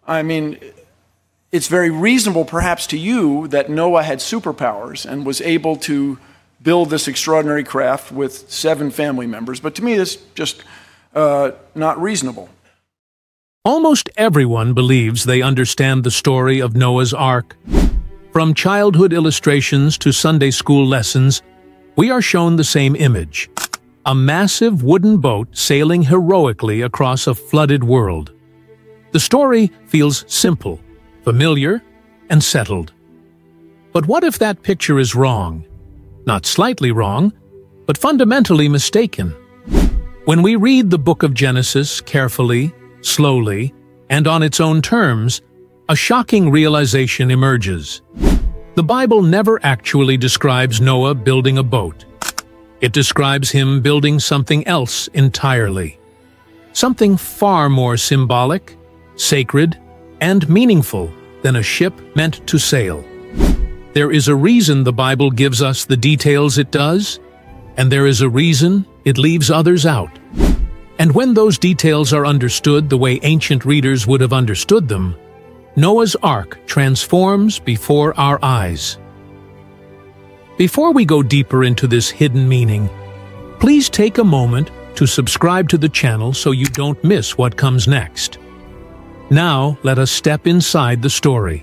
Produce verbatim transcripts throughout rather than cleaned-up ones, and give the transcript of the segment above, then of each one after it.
I mean, it's very reasonable perhaps to you that Noah had superpowers and was able to build this extraordinary craft with seven family members, but to me that's just uh, not reasonable. Almost everyone believes they understand the story of Noah's Ark. From childhood illustrations to Sunday school lessons, we are shown the same image: a massive wooden boat sailing heroically across a flooded world. The story feels simple, familiar, and settled. But what if that picture is wrong? Not slightly wrong, but fundamentally mistaken. When we read the book of Genesis carefully, slowly, and on its own terms, a shocking realization emerges. The Bible never actually describes Noah building a boat. It describes him building something else entirely. Something far more symbolic, sacred, and meaningful than a ship meant to sail. There is a reason the Bible gives us the details it does, and there is a reason it leaves others out. And when those details are understood the way ancient readers would have understood them, Noah's Ark transforms before our eyes. Before we go deeper into this hidden meaning, please take a moment to subscribe to the channel so you don't miss what comes next. Now, let us step inside the story.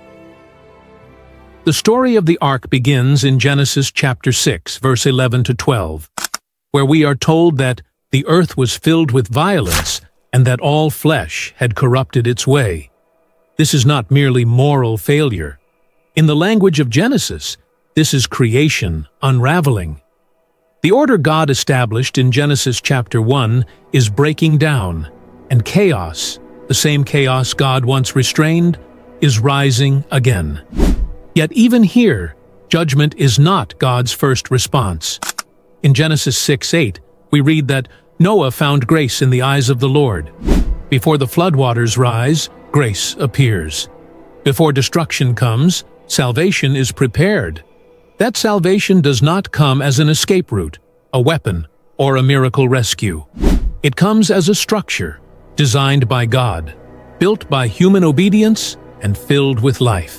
The story of the Ark begins in Genesis chapter six, verse eleven to twelve, where we are told that the earth was filled with violence and that all flesh had corrupted its way. This is not merely moral failure. In the language of Genesis, this is creation unraveling. The order God established in Genesis chapter one is breaking down, and chaos, the same chaos God once restrained, is rising again. Yet even here, judgment is not God's first response. In Genesis six eight, we read that Noah found grace in the eyes of the Lord. Before the floodwaters rise, grace appears. Before destruction comes, salvation is prepared. That salvation does not come as an escape route, a weapon, or a miracle rescue. It comes as a structure, designed by God, built by human obedience, and filled with life.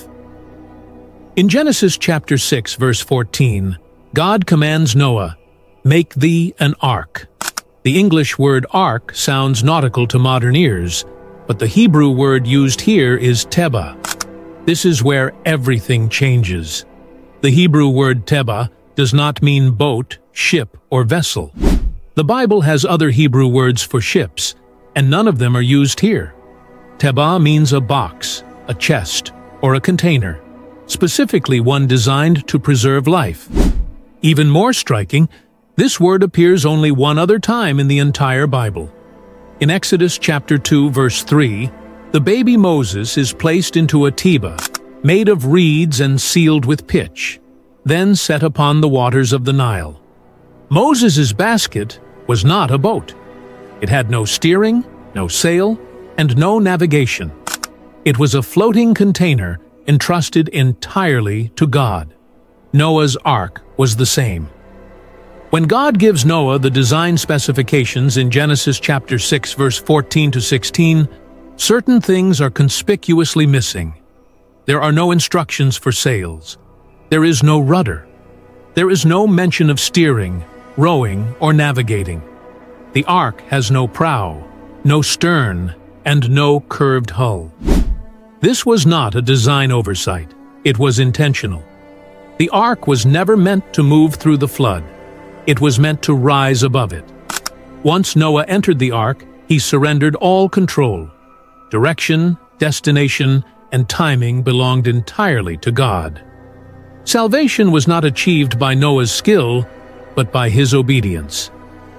In Genesis chapter six, verse fourteen, God commands Noah, "Make thee an ark." The English word ark sounds nautical to modern ears, but the Hebrew word used here is teba. This is where everything changes. The Hebrew word teba does not mean boat, ship, or vessel. The Bible has other Hebrew words for ships, and none of them are used here. Teba means a box, a chest, or a container, specifically one designed to preserve life. Even more striking, this word appears only one other time in the entire Bible. In Exodus chapter two, verse three, the baby Moses is placed into a teba, made of reeds and sealed with pitch, then set upon the waters of the Nile. Moses' basket was not a boat. It had no steering, no sail, and no navigation. It was a floating container entrusted entirely to God. Noah's Ark was the same. When God gives Noah the design specifications in Genesis chapter six, verse fourteen to sixteen, certain things are conspicuously missing. There are no instructions for sails. There is no rudder. There is no mention of steering, rowing, or navigating. The ark has no prow, no stern, and no curved hull. This was not a design oversight. It was intentional. The ark was never meant to move through the flood. It was meant to rise above it. Once Noah entered the ark, he surrendered all control. Direction, destination, and timing belonged entirely to God. Salvation was not achieved by Noah's skill, but by his obedience.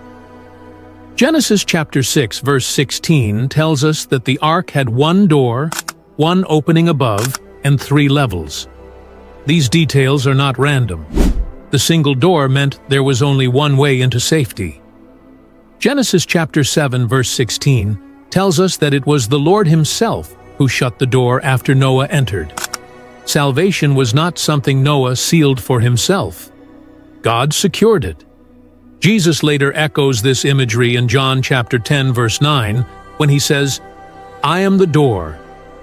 Genesis chapter six, verse sixteen tells us that the ark had one door, one opening above, and three levels. These details are not random. The single door meant there was only one way into safety. Genesis chapter seven, verse sixteen tells us that it was the Lord himself who shut the door after Noah entered. Salvation was not something Noah sealed for himself. God secured it. Jesus later echoes this imagery in John chapter ten, verse nine, when he says, "I am the door.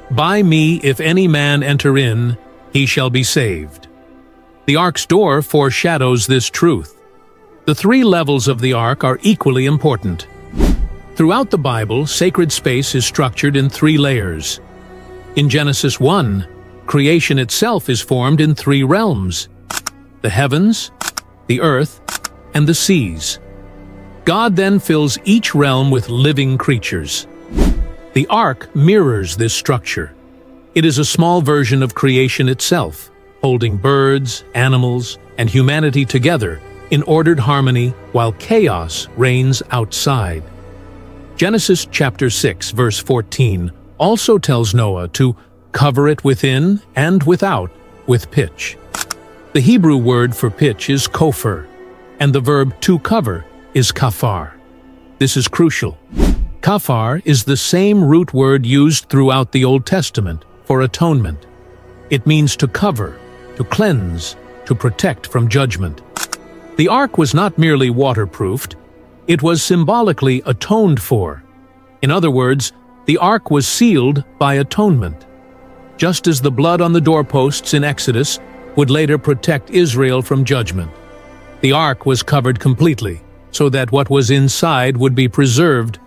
"By me if any man enter in, he shall be saved." The ark's door foreshadows this truth. The three levels of the ark are equally important. Throughout the Bible, sacred space is structured in three layers. In Genesis one, creation itself is formed in three realms: the heavens, the earth, and the seas. God then fills each realm with living creatures. The ark mirrors this structure. It is a small version of creation itself, holding birds, animals, and humanity together in ordered harmony while chaos reigns outside. Genesis chapter six, verse fourteen also tells Noah to cover it within and without with pitch. The Hebrew word for pitch is kopher, and the verb to cover is kafar. This is crucial. Kafar is the same root word used throughout the Old Testament for atonement. It means to cover, to cleanse, to protect from judgment. The ark was not merely waterproofed, it was symbolically atoned for. In other words, the ark was sealed by atonement. Just as the blood on the doorposts in Exodus would later protect Israel from judgment. The ark was covered completely, so that what was inside would be preserved.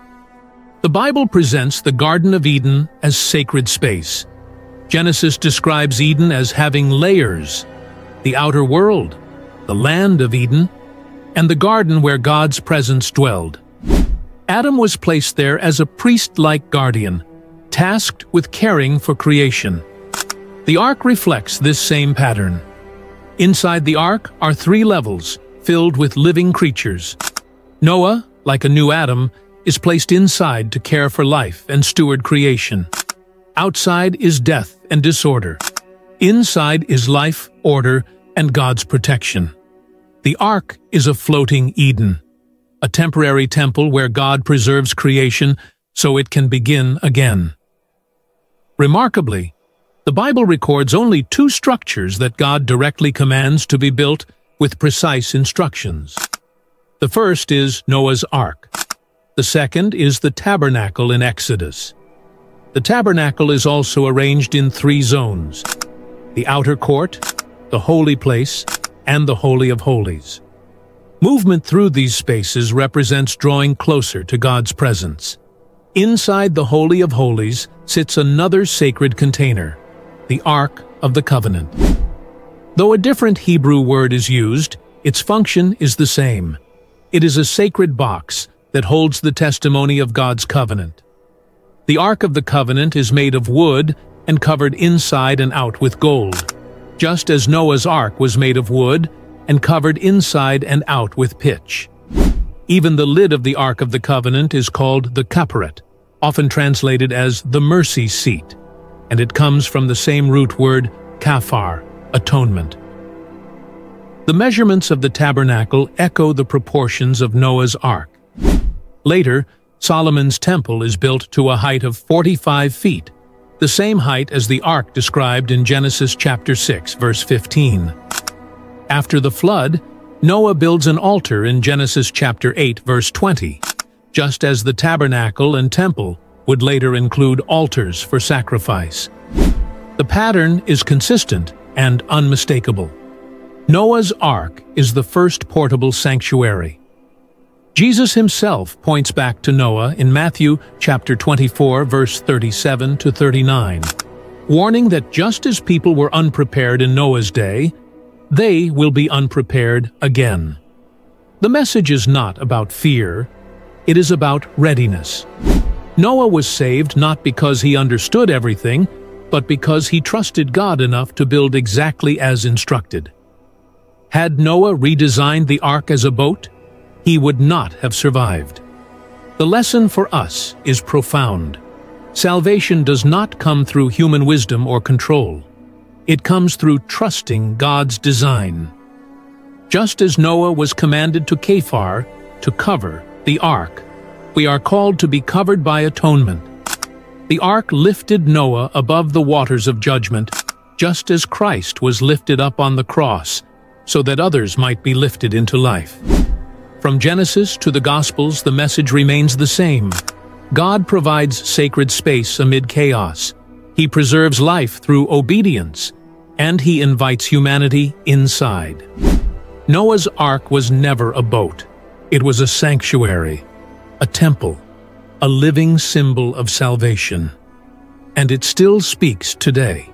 The Bible presents the Garden of Eden as sacred space. Genesis describes Eden as having layers: the outer world, the land of Eden, and the garden where God's presence dwelled. Adam was placed there as a priest-like guardian, tasked with caring for creation. The ark reflects this same pattern. Inside the ark are three levels, filled with living creatures. Noah, like a new Adam, is placed inside to care for life and steward creation. Outside is death and disorder. Inside is life, order, and God's protection. The ark is a floating Eden, a temporary temple where God preserves creation so it can begin again. Remarkably, the Bible records only two structures that God directly commands to be built with precise instructions. The first is Noah's Ark. The second is the tabernacle in Exodus. The tabernacle is also arranged in three zones: the outer court, the holy place, and the Holy of Holies. Movement through these spaces represents drawing closer to God's presence. Inside the Holy of Holies sits another sacred container, the Ark of the Covenant. Though a different Hebrew word is used, its function is the same. It is a sacred box that holds the testimony of God's covenant. The Ark of the Covenant is made of wood and covered inside and out with gold, just as Noah's Ark was made of wood and covered inside and out with pitch. Even the lid of the Ark of the Covenant is called the kaperet, often translated as the mercy seat, and it comes from the same root word kafar, atonement. The measurements of the tabernacle echo the proportions of Noah's Ark. Later, Solomon's temple is built to a height of forty-five feet, the same height as the ark described in Genesis chapter six, verse fifteen. After the flood, Noah builds an altar in Genesis chapter eight, verse twenty, just as the tabernacle and temple would later include altars for sacrifice. The pattern is consistent and unmistakable. Noah's Ark is the first portable sanctuary. Jesus himself points back to Noah in Matthew chapter twenty-four, verse thirty-seven to thirty-nine, warning that just as people were unprepared in Noah's day, they will be unprepared again. The message is not about fear, it is about readiness. Noah was saved not because he understood everything, but because he trusted God enough to build exactly as instructed. Had Noah redesigned the ark as a boat, he would not have survived. The lesson for us is profound. Salvation does not come through human wisdom or control. It comes through trusting God's design. Just as Noah was commanded to kafar, to cover, the ark, we are called to be covered by atonement. The ark lifted Noah above the waters of judgment, just as Christ was lifted up on the cross, so that others might be lifted into life. From Genesis to the Gospels, the message remains the same. God provides sacred space amid chaos, He preserves life through obedience, and he invites humanity inside. Noah's Ark was never a boat. It was a sanctuary, a temple, a living symbol of salvation. And it still speaks today.